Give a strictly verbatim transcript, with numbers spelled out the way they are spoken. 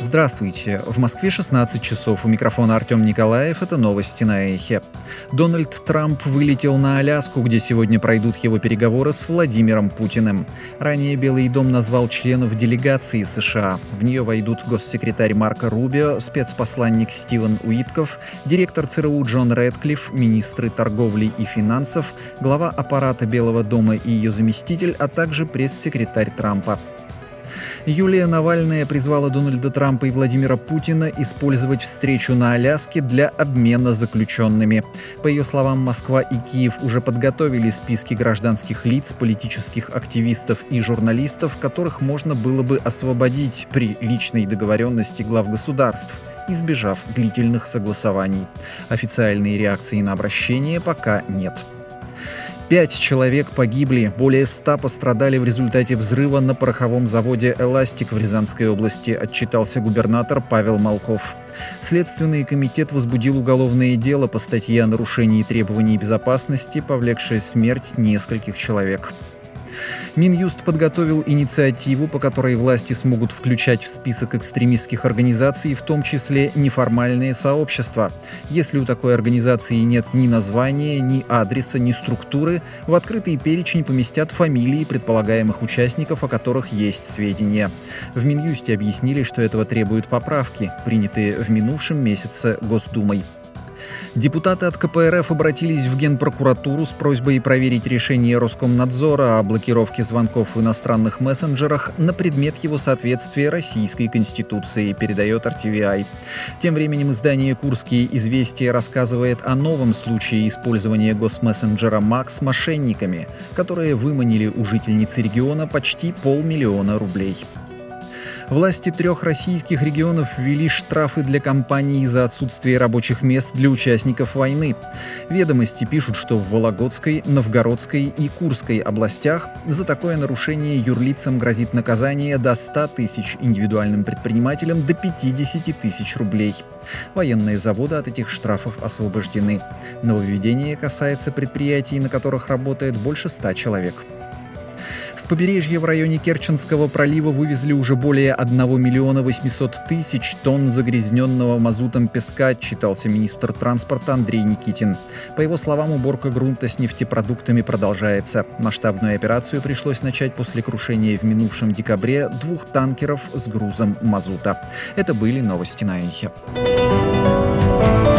Здравствуйте. В Москве шестнадцать часов. У микрофона Артем Николаев. Это новости на Эхе. Дональд Трамп вылетел на Аляску, где сегодня пройдут его переговоры с Владимиром Путиным. Ранее Белый дом назвал членов делегации США. В нее войдут госсекретарь Марко Рубио, спецпосланник Стивен Уитков, директор ЦРУ Джон Рэдклифф, министры торговли и финансов, глава аппарата Белого дома и ее заместитель, а также пресс-секретарь Трампа. Юлия Навальная призвала Дональда Трампа и Владимира Путина использовать встречу на Аляске для обмена заключенными. По ее словам, Москва и Киев уже подготовили списки гражданских лиц, политических активистов и журналистов, которых можно было бы освободить при личной договоренности глав государств, избежав длительных согласований. Официальной реакции на обращение пока нет. Пять человек погибли, более ста пострадали в результате взрыва на пороховом заводе «Эластик» в Рязанской области, отчитался губернатор Павел Молков. Следственный комитет возбудил уголовное дело по статье о нарушении требований безопасности, повлекшей смерть нескольких человек. Минюст подготовил инициативу, по которой власти смогут включать в список экстремистских организаций, в том числе неформальные сообщества. Если у такой организации нет ни названия, ни адреса, ни структуры, в открытый перечень поместят фамилии предполагаемых участников, о которых есть сведения. В Минюсте объяснили, что этого требуют поправки, принятые в минувшем месяце Госдумой. Депутаты от ка пэ эр эф обратились в Генпрокуратуру с просьбой проверить решение Роскомнадзора о блокировке звонков в иностранных мессенджерах на предмет его соответствия Российской Конституции, передает эр ти ви ай. Тем временем издание «Курские известия» рассказывает о новом случае использования госмессенджера «Макс» мошенниками, которые выманили у жительницы региона почти полмиллиона рублей. Власти трех российских регионов ввели штрафы для компаний за отсутствие рабочих мест для участников войны. Ведомости пишут, что в Вологодской, Новгородской и Курской областях за такое нарушение юрлицам грозит наказание до ста тысяч, индивидуальным предпринимателям до пятидесяти тысяч рублей. Военные заводы от этих штрафов освобождены. Нововведение касается предприятий, на которых работает больше ста человек. С побережья в районе Керченского пролива вывезли уже более одного миллиона восьмисот тысяч тонн загрязненного мазутом песка, отчитался министр транспорта Андрей Никитин. По его словам, уборка грунта с нефтепродуктами продолжается. Масштабную операцию пришлось начать после крушения в минувшем декабре двух танкеров с грузом мазута. Это были новости на Эхе.